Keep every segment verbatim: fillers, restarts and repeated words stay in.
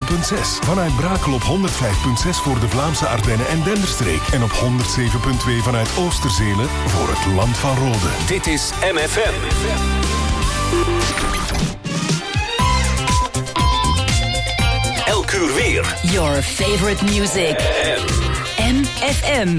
punt zes. Vanuit Brakel op honderd vijf punt zes voor de Vlaamse Ardennen en Denderstreek. En op honderd zeven punt twee vanuit Oosterzelen voor het Land van Rode. Dit is M F M. Elk uur weer. Your favorite music. M F M.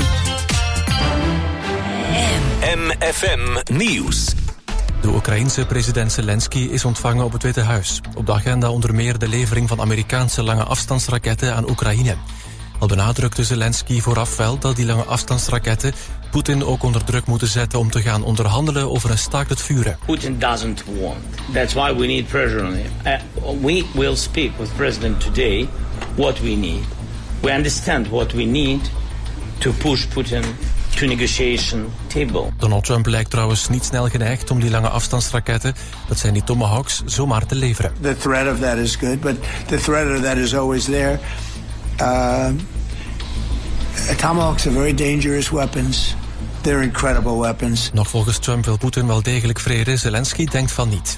M F M Nieuws. De Oekraïense president Zelensky is ontvangen op het Witte Huis. Op de agenda onder meer de levering van Amerikaanse lange afstandsraketten aan Oekraïne. Al benadrukte Zelensky vooraf wel dat die lange afstandsraketten Poetin ook onder druk moeten zetten om te gaan onderhandelen over een staakt het vuren. Putin doesn't want. That's why we need pressure on him. Uh, we will speak with President today what we need. We understand what we need to push Putin to negotiation table. Donald Trump lijkt trouwens niet snel geneigd om die lange afstandsraketten, dat zijn die Tomahawks, zomaar te leveren. The threat of that is good, but the threat of that is always there. Uh, Tomahawks are very dangerous weapons. They're incredible weapons. Nog volgens Trump wil Poetin wel degelijk vrede. Zelensky denkt van niet.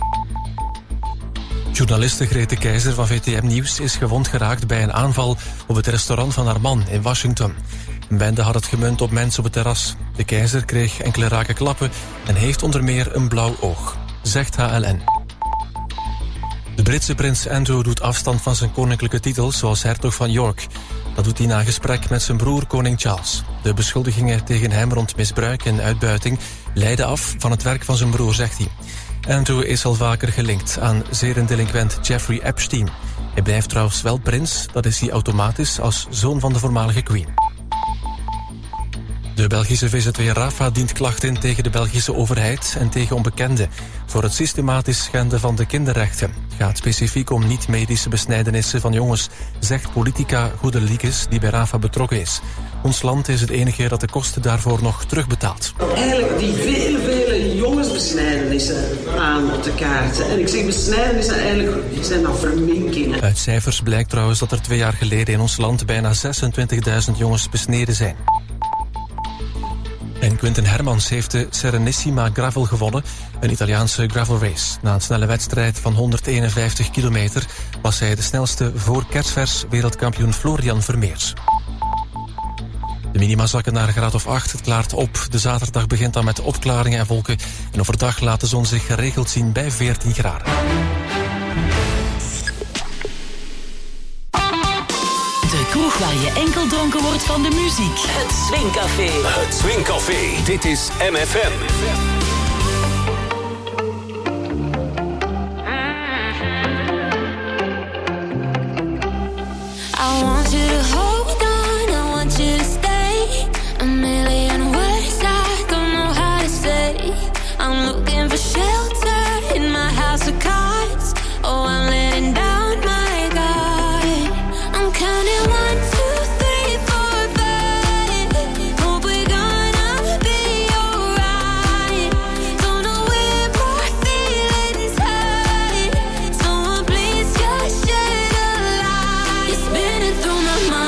Journaliste Grete Keizer van V T M Nieuws is gewond geraakt bij een aanval op het restaurant van haar man in Washington. Een bende had het gemunt op mensen op het terras. De Keizer kreeg enkele rake klappen en heeft onder meer een blauw oog, zegt H L N. De Britse prins Andrew doet afstand van zijn koninklijke titels zoals hertog van York. Dat doet hij na gesprek met zijn broer koning Charles. De beschuldigingen tegen hem rond misbruik en uitbuiting leiden af van het werk van zijn broer, zegt hij. Andrew is al vaker gelinkt aan zedendelinquent Jeffrey Epstein. Hij blijft trouwens wel prins, dat is hij automatisch als zoon van de voormalige queen. De Belgische V Z W Rafa dient klacht in tegen de Belgische overheid en tegen onbekenden voor het systematisch schenden van de kinderrechten. Het gaat specifiek om niet-medische besnijdenissen van jongens, zegt politica Goede Liekes die bij Rafa betrokken is. Ons land is het enige dat de kosten daarvoor nog terugbetaalt. Eigenlijk die vele, vele jongensbesnijdenissen aan op de kaarten. En ik zeg besnijdenissen, eigenlijk zijn dat verminkingen. Uit cijfers blijkt trouwens dat er twee jaar geleden in ons land bijna zesentwintigduizend jongens besneden zijn. En Quinten Hermans heeft de Serenissima Gravel gewonnen, een Italiaanse gravel race. Na een snelle wedstrijd van honderdeenenvijftig kilometer was hij de snelste voor kerstvers wereldkampioen Florian Vermeers. De minima zakken naar een graad of acht, het klaart op. De zaterdag begint dan met opklaringen en wolken. En overdag laat de zon zich geregeld zien bij veertien graden. De kroeg waar je enkel dronken wordt van de muziek. Het Swingcafé. Het Swingcafé. Dit is M F M. I want you to hold on, I want you to stay. A million words I don't know how to say. I'm looking for shelter in my house of cards. Oh, I'm letting down my guard. I'm counting one, two, three, four, five. Hope we're gonna be alright. Don't know where my feelings hide. Someone please just shed a light. You're spinning through my mind.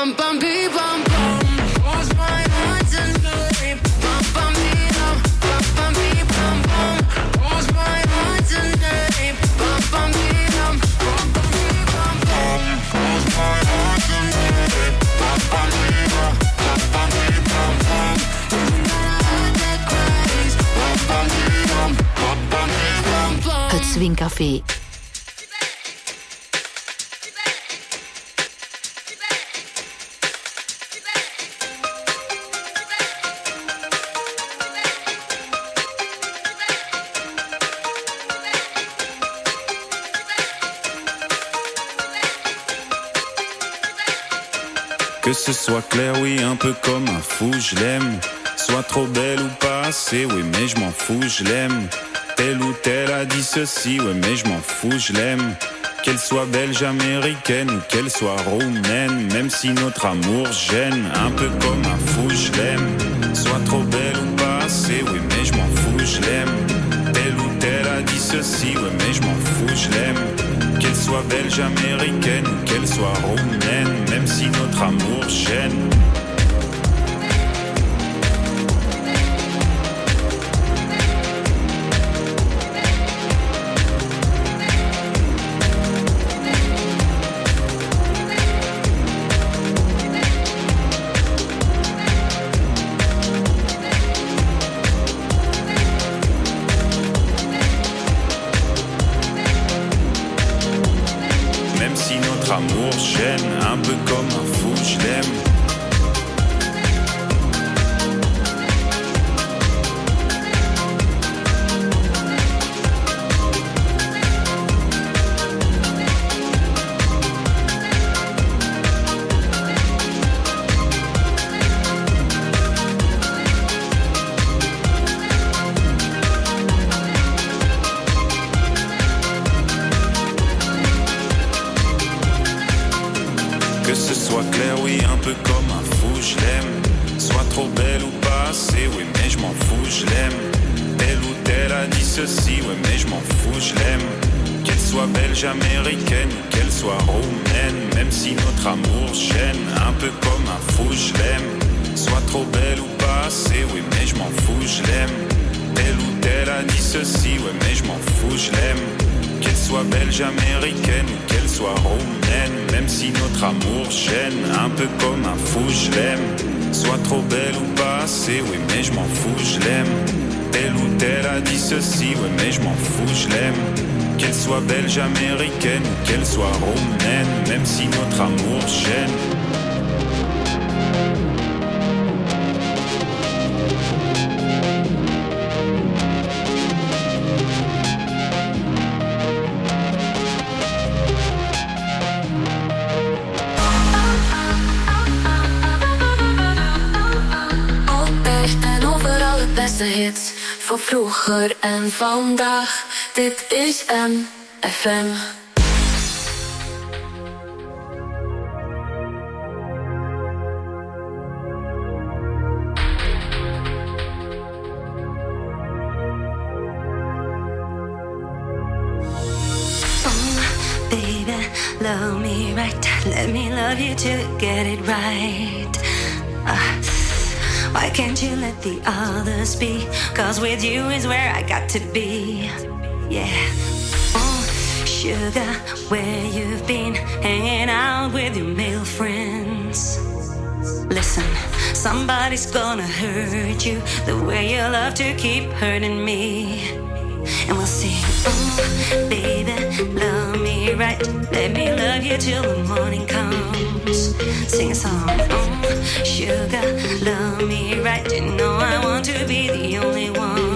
bum bum bee bum bum. What's my heart tonight? Bum bum bee bum bum bum bee bum bum. What's my heart tonight? Bum bum bee bum bum bum bee bum bum. What's my heart tonight? Bum bum bee bum bum bum bee bum bum. Isn't that a heart that cries? Bum bum bee bum bum bum bee bum bum. Het Swingcafé. Que ce soit clair, oui, un peu comme un fou, je l'aime. Soit trop belle ou pas assez, oui, mais je m'en fous, je l'aime. Telle ou telle a dit ceci, ouais, mais je m'en fous, je l'aime. Qu'elle soit belge, américaine ou qu'elle soit roumaine, même si notre amour gêne, un peu comme un fou, je l'aime. Soit trop belle ou pas assez, oui, mais je m'en fous, je l'aime. Telle ou telle a dit ceci, ouais, mais je m'en fous, je l'aime. Qu'elle soit belge, américaine ou qu'elle soit roumaine, même si notre amour gêne. Amour gêne, un peu comme un fou, je l'aime. Américaine ou qu'elle soit roumaine, même si notre amour gêne, un peu comme un fou, je l'aime. Soit trop belle ou pas assez, oui, mais je m'en fous, je l'aime. Telle ou telle a dit ceci, ouais, mais je m'en fous, je l'aime. Qu'elle soit belge, américaine ou qu'elle soit roumaine, même si notre amour gêne, un peu comme un fou, je l'aime. Soit trop belle ou pas assez, oui, mais je m'en fous, je l'aime. Telle ou telle a dit ceci, ouais, mais je m'en fous, je l'aime. Qu'elle soit belge, américaine ou qu'elle soit roumaine, même si notre amour gêne. Altijd en overal het beste hits. Voor vroeger en vandaag. Dit is M F M. Love me right, let me love you to get it right. uh, Why can't you let the others be? Cause with you is where I got to be. Yeah. Oh, sugar, where you've been hanging out with your male friends. Listen, somebody's gonna hurt you the way you love to keep hurting me. And we'll see. Oh, baby, love me right. Let me love you till the morning comes. Sing a song. Oh, sugar, love me right. You know I want to be the only one.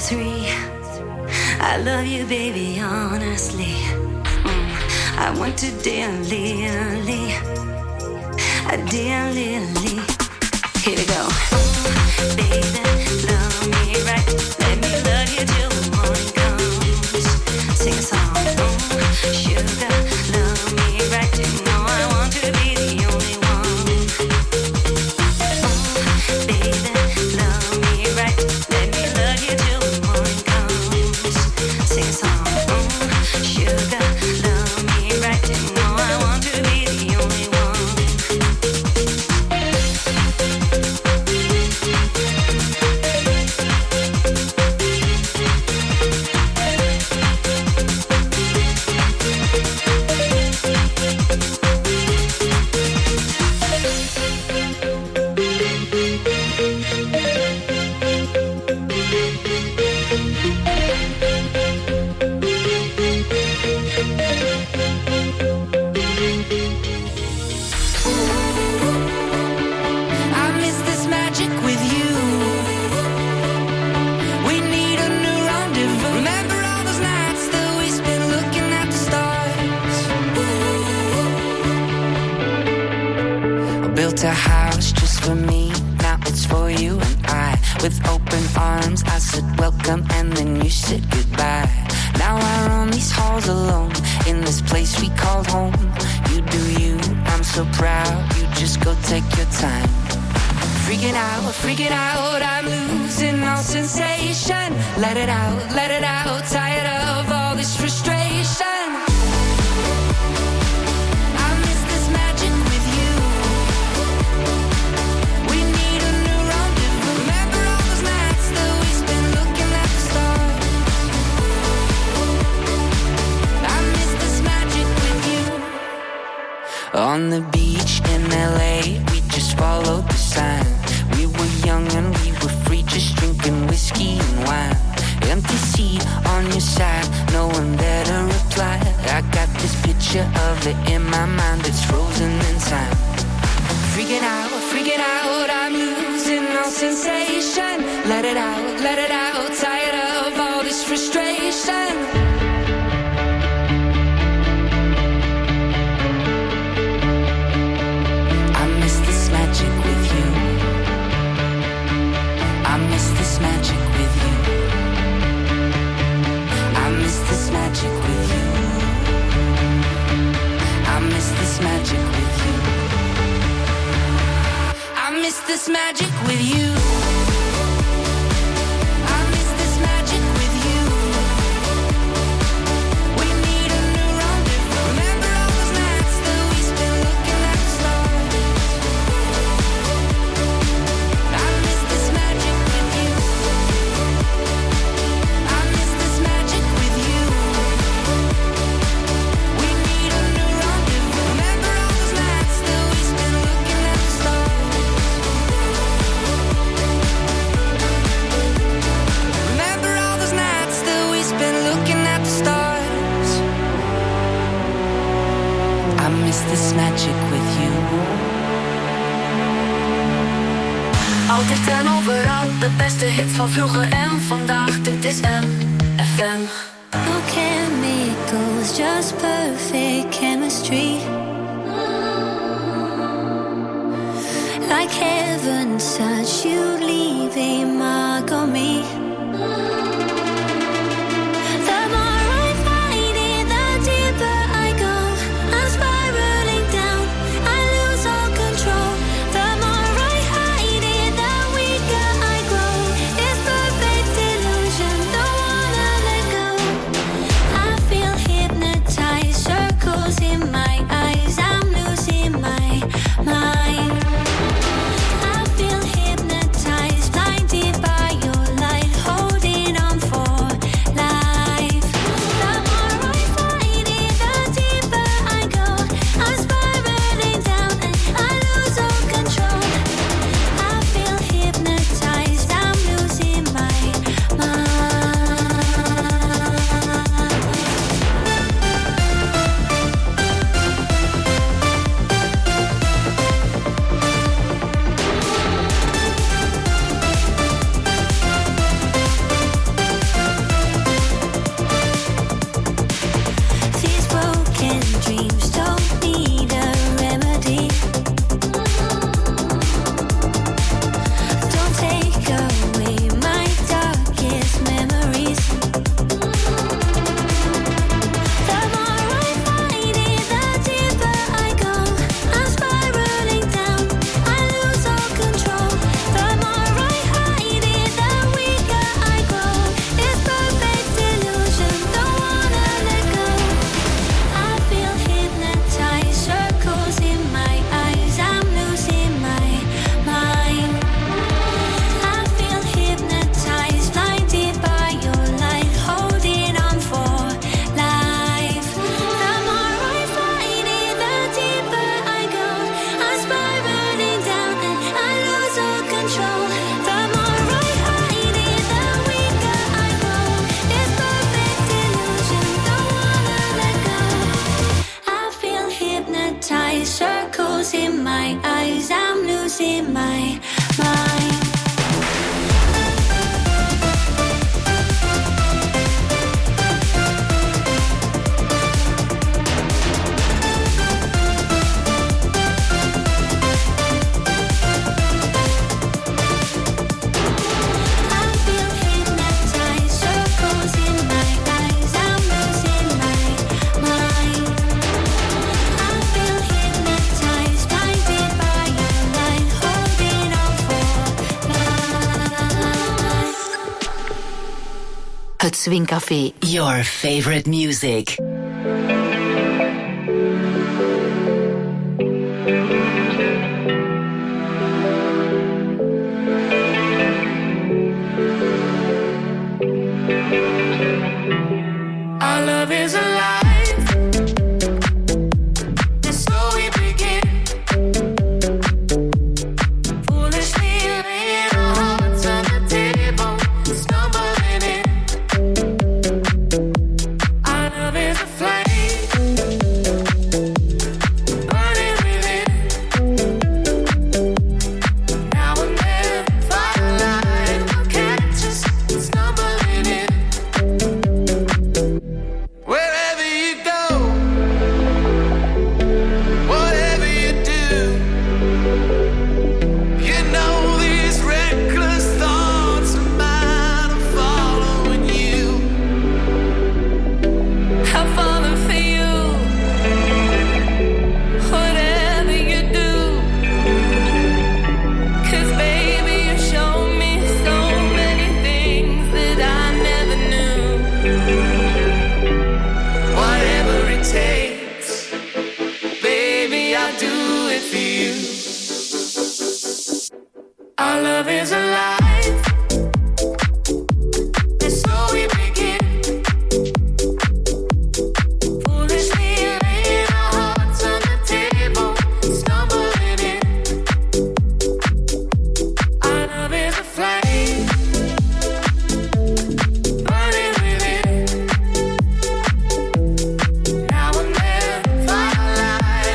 three. I love you, baby, honestly. Mm. I want to dearly, dearly, dearly. Here we go. Oh, baby, love me right. Let me love you till the morning comes. Sing a song. Oh, sugar, love me right. You know I want to be the only one. Oh, baby, love me right. Let me love you till the morning comes. Sing a song. Oh, sugar, love me right. You know I want to be the only one. A house just for me, now it's for you and I. With open arms, I said welcome and then you said goodbye. Now I roam these halls alone, in this place we called home. You do you, I'm so proud, you just go take your time. Freaking out, freaking out, I'm losing all sensation. Let it out, let it out, tired of all this frustration. On the beach in L A, we just followed the sign. We were young and we were free, just drinking whiskey and wine. Empty seat on your side, no one there to reply. I got this picture of it in my mind, it's frozen in time. Freaking out, freaking out, I'm losing all sensation. Let it out, let it out, tired of all this frustration. This magic with you. I miss this magic with you. We need a new rendezvous. Remember all those nights that we spent looking at the stars. I miss this magic with you. I miss this magic with you. We need a new rendezvous. Remember all those nights that we spent looking at the stars. This magic with you. Altijd en overal, de beste hits van vroeger en vandaag. Dit is M F M. No chemicals, just perfect chemistry. Like heaven such, you leave a mark on me. Mind. I feel hypnotized, blinded by your light. Swing Café. Your favorite music. Our love is alive.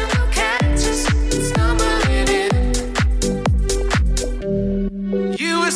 You were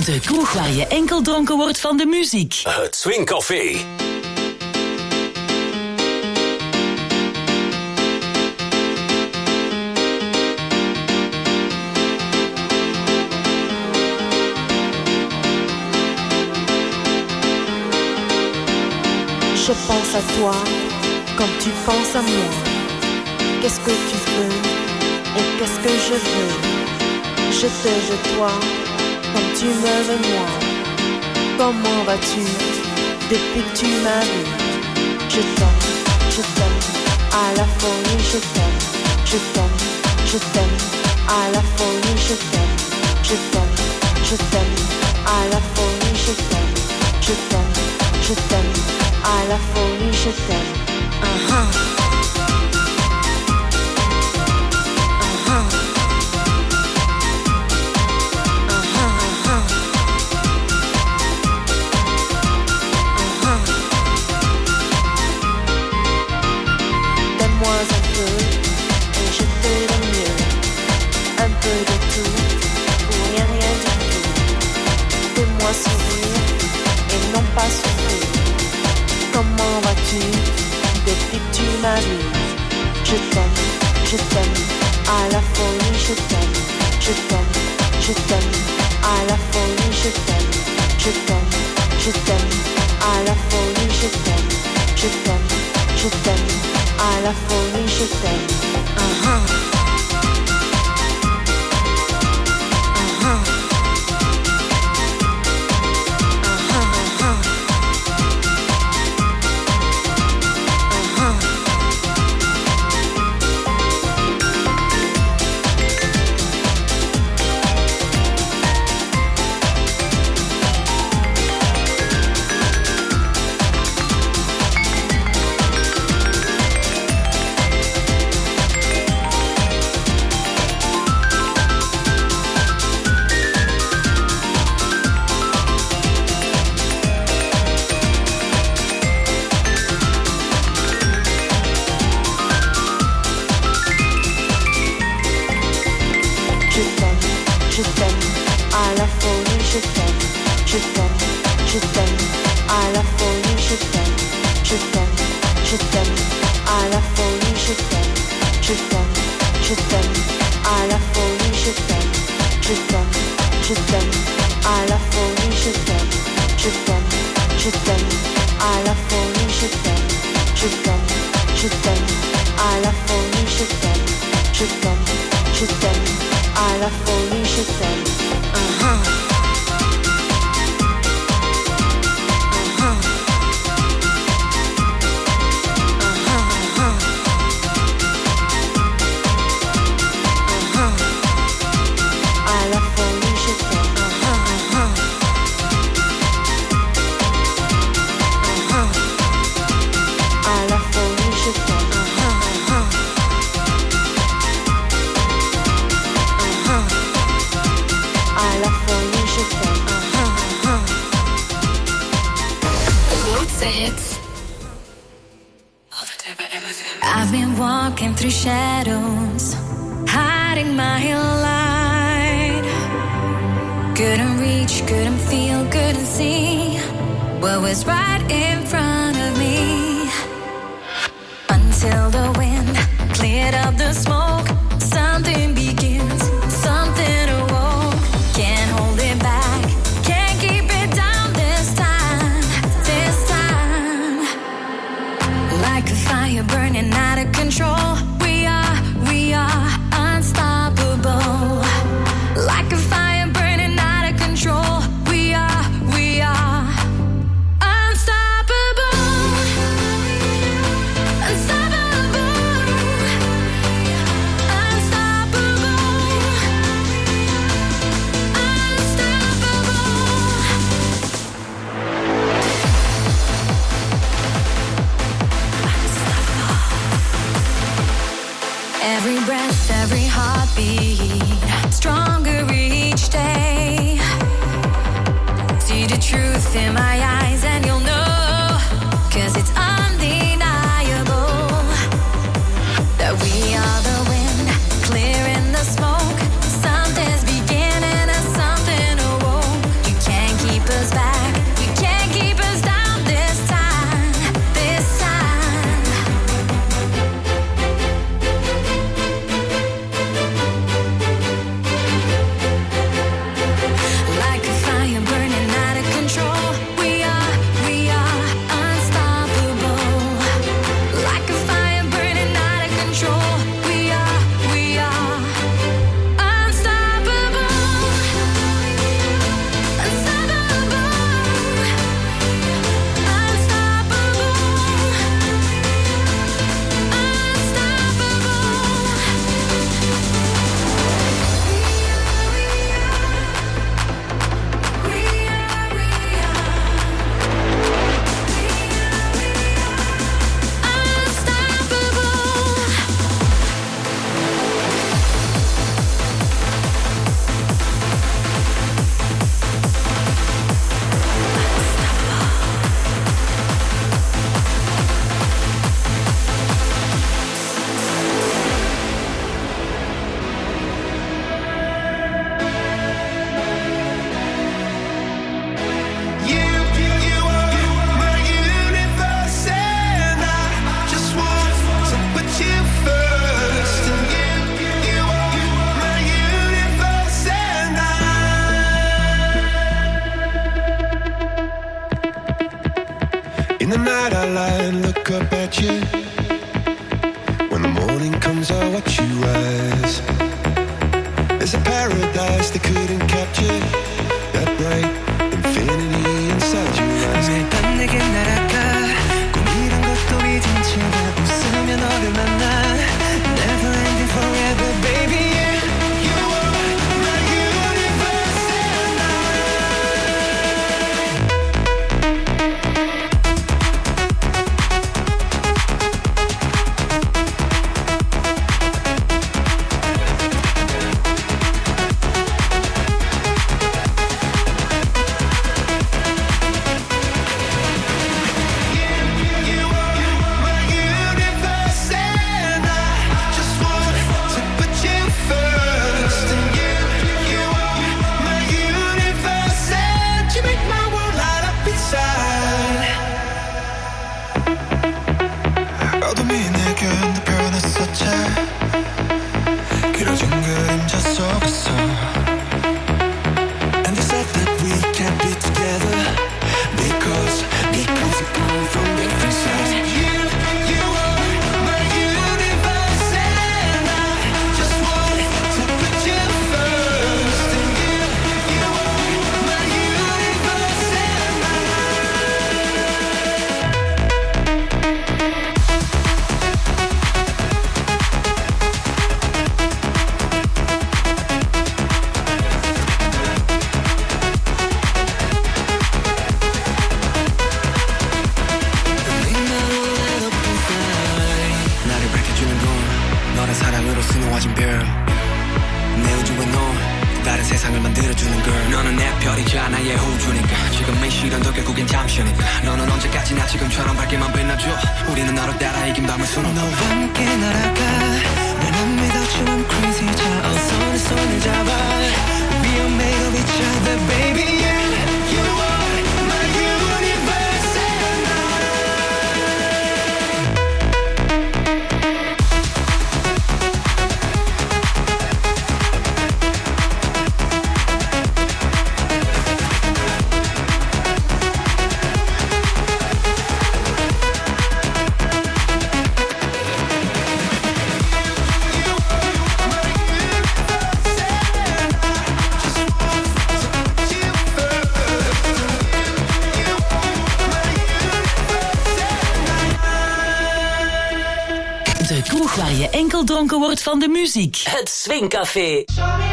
De kroeg waar je enkel dronken wordt van de muziek. Het Swingcafé. Je pense à toi, comme tu penses à moi. Qu'est-ce que tu veux et qu'est-ce que je veux? Je te, je toi, comme tu me veux moi. Comment vas-tu depuis que tu m'as vu? Je t'aime, je t'aime, à la folie je t'aime. Je t'aime, je t'aime, à la folie je t'aime. Je t'aime, je t'aime, à la folie je t'aime. Je t'aime, je t'aime, à la folie je t'aime. Uh-huh. Sourire et non pas souffrir. Comment vas-tu depuis que tu m'as vu? Je t'aime, je t'aime, à la folie je t'aime. Je t'aime, je t'aime, à la folie je t'aime. Je t'aime, je t'aime, à la folie je t'aime. Je t'aime, je t'aime, à la folie je t'aime. Uh-huh. I've been walking through shadows, hiding my light. Couldn't reach, couldn't feel, couldn't see what was right in front of me. Until the wind cleared up the smoke, something begins, something awoke. Can't hold it back, can't keep it down this time, this time. Like a fire burning out of control, we are, we are unstoppable. Like a fire burning out of control, we are, we are unstoppable. Unstoppable. Unstoppable. Every breath, every heartbeat, stronger each day. See the truth in my eyes and you'll know, 'cause it's undeniable that we are the wind, clearing the smoke. Something's beginning and something awoke. You at you. When the morning comes, I'll watch you rise. There's a paradise they couldn't capture. That bright infinity inside your eyes. 매일 밤 내게 날아가. 꿈이란 것도 잊은 채로 웃으며 너를 만나. Never ending forever, baby. Dronken wordt van de muziek. Het Swingcafé.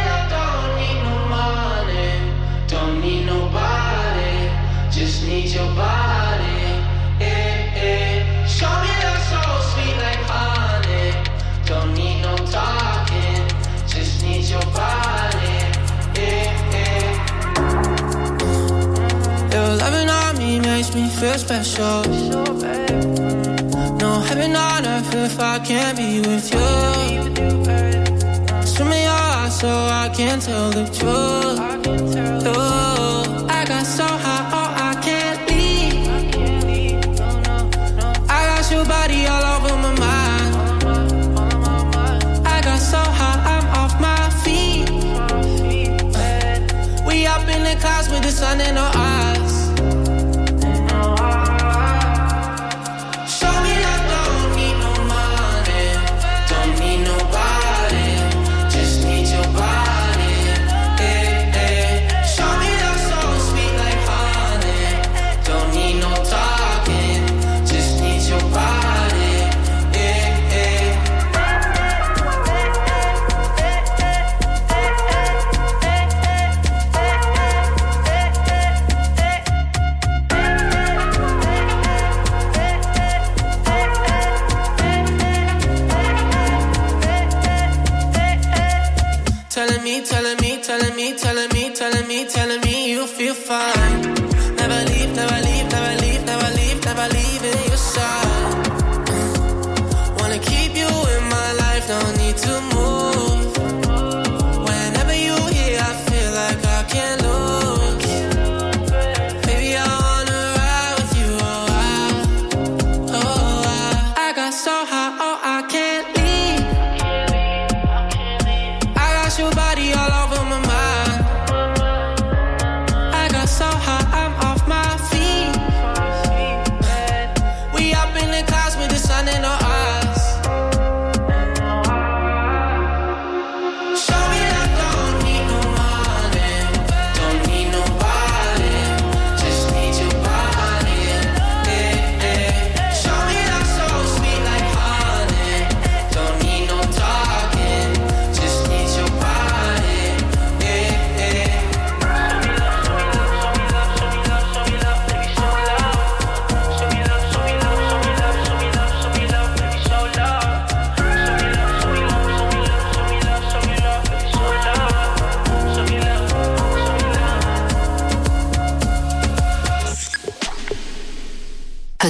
Your loving on me makes me feel special. No heaven on earth if I can't be with you. Swim in your eyes so I can tell the truth. Ooh, I got so high, oh I can't leave. I got your body all over my mind. I got so high, I'm off my feet. We up in the clouds with the sun in our eyes. Telling me, telling me, telling me, telling me, telling me, telling me you feel fine. Never leave, never leave, never leave, never leave, never leave in your side. Wanna keep you in my life, no need to move. Whenever you here, I feel like I can't lose. Baby, I wanna ride with you, oh I, oh I. I got so high, oh I can't leave. I got your body all over my mind. I got so high, I'm off my feet.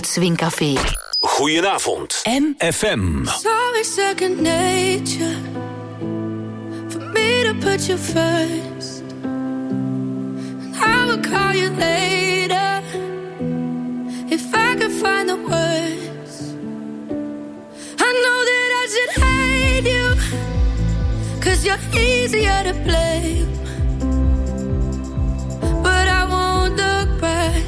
Swingcafé. Goedenavond. M F M. It's always second nature for me to put you first. And I will call you later if I could find the words. I know that I should hate you, 'cause you're easier to blame. But I won't look back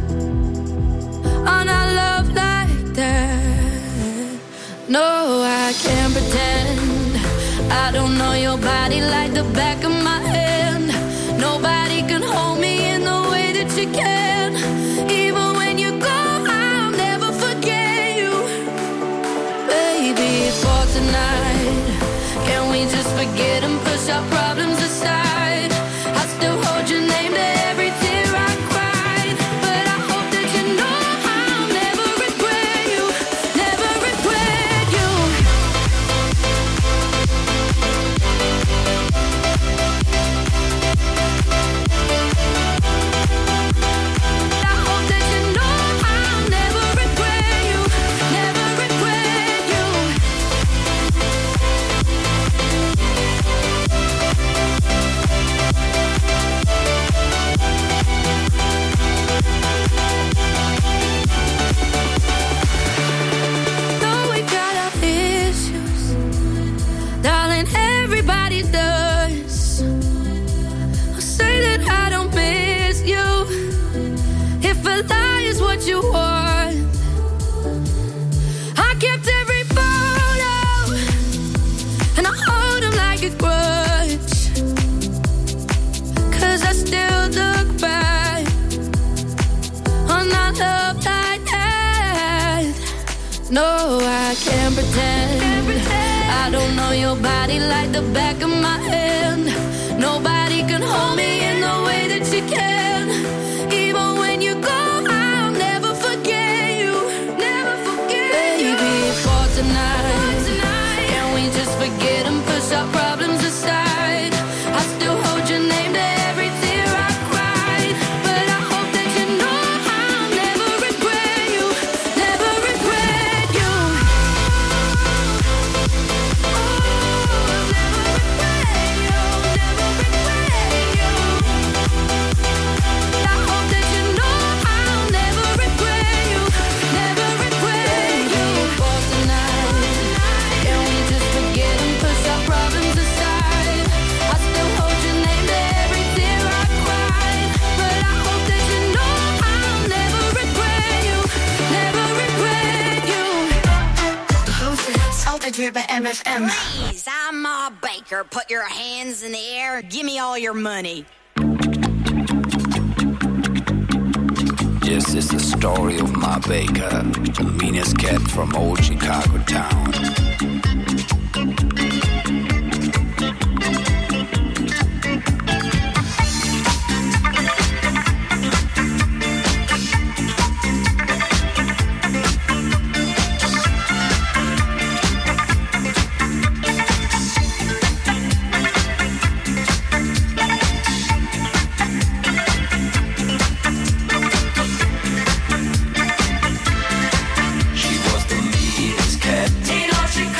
on our love like that. No, I can't pretend I don't know your body like the back of my hand. Nobody can hold me in the way that you can. Even when you go, I'll never forget you. Baby, for tonight, can we just forget and push our problems aside? I still hold your name to every tear I cried. But I hope that you know I'll never regret you, never regret you. I hope that you know I'll never regret you, never regret you. Though we got our issues, darling, everybody does. I'll say that I don't miss you if a lie is what you want. I kept every photo and I hold them like a grudge, 'cause I still look back on our love like that. No, I can't pretend I don't know your body like the back of my hand. Nobody can hold me in the way that you can. Even when you go, I'll never forget you, never forget you. Baby, for tonight, can we just forget and push our problems aside? I still hold your name to every tear I cried. But I hope that you know I'll never regret you, never regret you. I hope that you know I'll never regret you, never regret you. For tonight, can we just forget and push our problems aside? I still hold your name to every tear I cried. But I hope that you know I'll never regret you, never regret you. De grootste hits altijd weer bij M F M. Please, I'm Ma Baker. Put your hands in the air. Give me all your money. This is the story of Ma Baker, the meanest cat from old Chicago town. She was the meanest cat.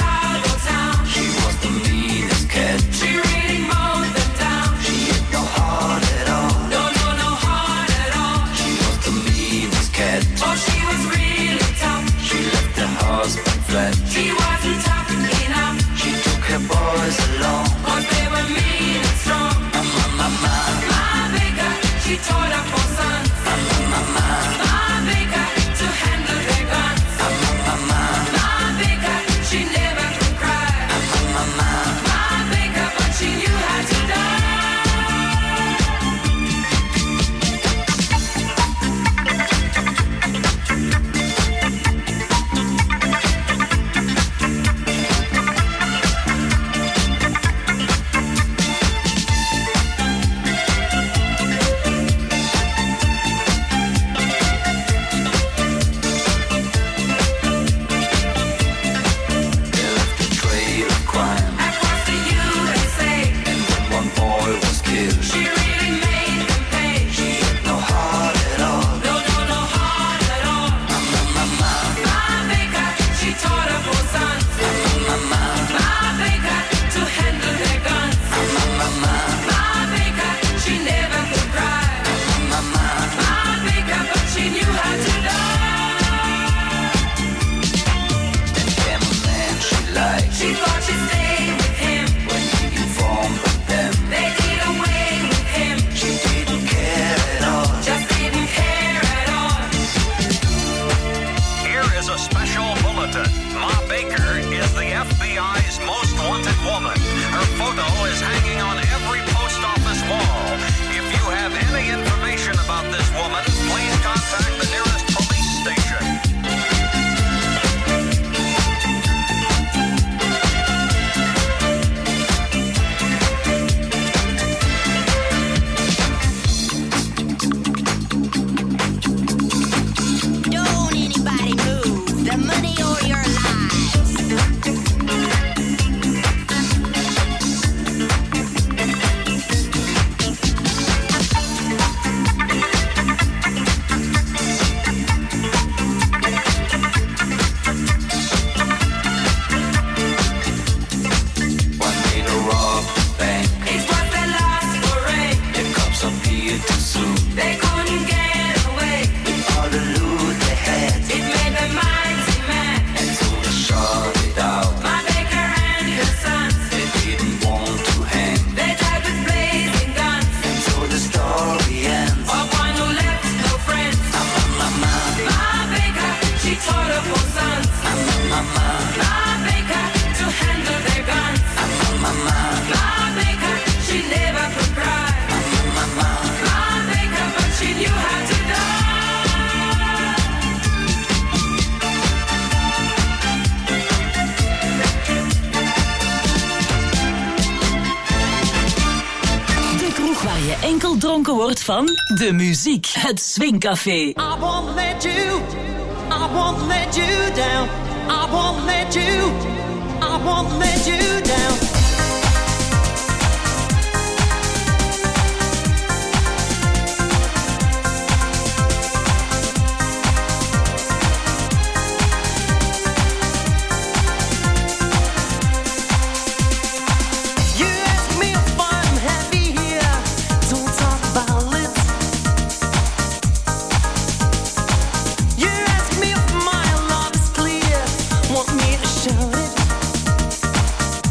photo is hanging on every post office wall. If you have any information about this woman, please contact the nearest police station. Don't anybody move. The money or your lives. One day to rob the bank. It was their last foray. The cops appeared too soon. They couldn't get away. All the loot they had, It made them mighty mad. and so they shot it out. My baker and his sons, They didn't want to hang, they died with blazing guns. and so the story ends. Of one who left no friends. Mama, My baker, she taught her four sons. mama, My baker, to handle their guns. mama, My baker, she never could cry. mama. My baker, but she knew how to die. De kroeg waar je enkel dronken wordt van de muziek. Het Swingcafé. I won't let you, I won't let you down. I won't let you, I won't let you down. You ask me if I'm happy here. Don't talk about it. You ask me if my love is clear. Want me to show it?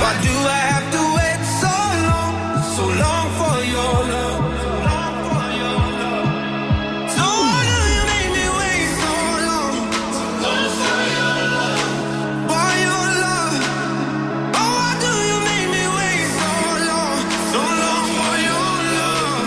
Why do I have to wait so long, so long for your love? So why do you make me wait so long, long for your love, for your love? Oh, why do you make me wait so long, so long for your love?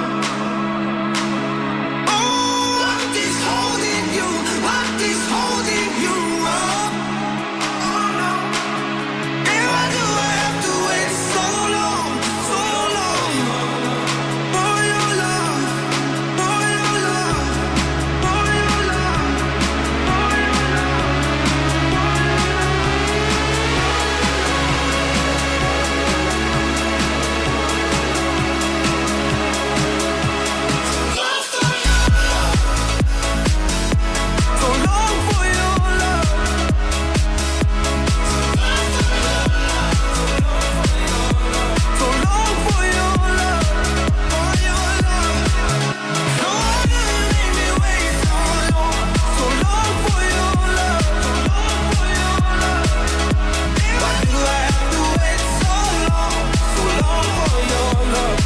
Oh, what is holding you? What is holding you up? Oh no. And why do I have to wait so long, so long for your love, for your love, for your love, for your so long for your love, so long for your love, for your love. So why do you make me wait so long, so long for your love, so long for your love? Why do I have to wait so long, so long for your love?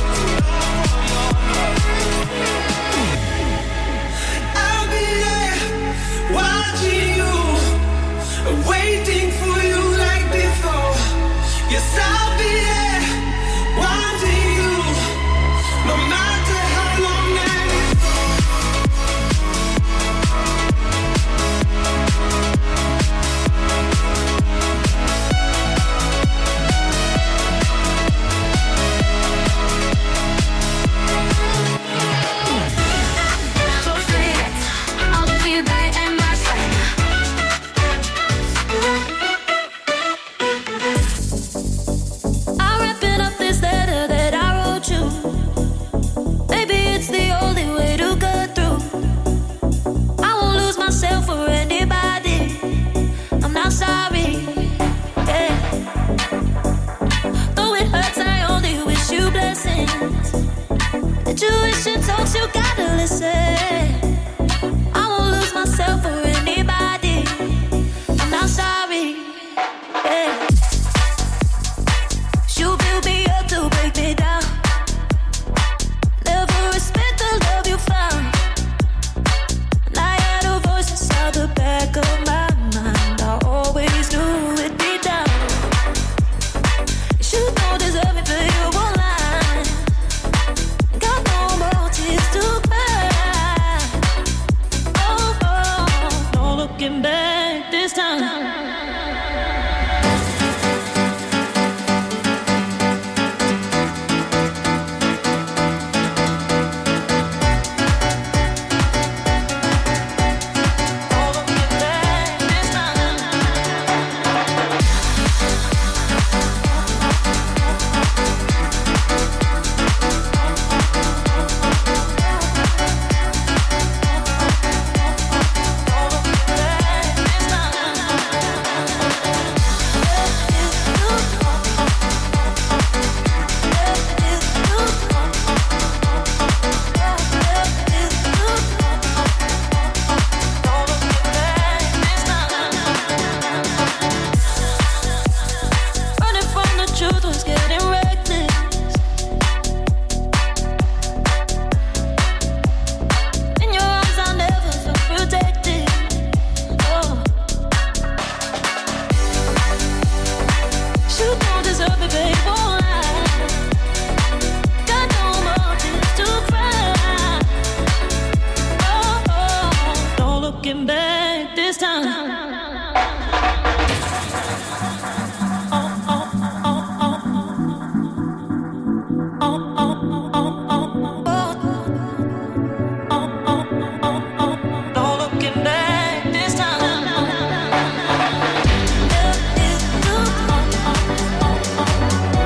I'll be there watching you, waiting for you like before. Yes, I'll be there wanting you, no matter how long that is. So sweet, I'll feel right in my sight. I'm wrapping up this letter that I wrote you. Maybe it's the only way to get through. I won't lose myself for anybody. I'm not sorry. Yeah. Though it hurts, I only wish you blessings. Intuition talks, you gotta listen. I won't lose myself for anybody. I'm not sorry. Yeah. You build me up to break me down. Never respect the love you found. And I had a voice inside the back of my mind. I always knew it'd be down. You don't deserve it, but you won't lie. Got no more tears to cry. Oh, oh, no looking back this time. Running from the truth was getting reckless. In your arms, I never felt protected. Oh, you don't deserve it, babe. Won't lie. Got no more tears to cry. Oh, oh, no looking back this time. No looking back this time.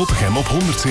Zottegem op honderd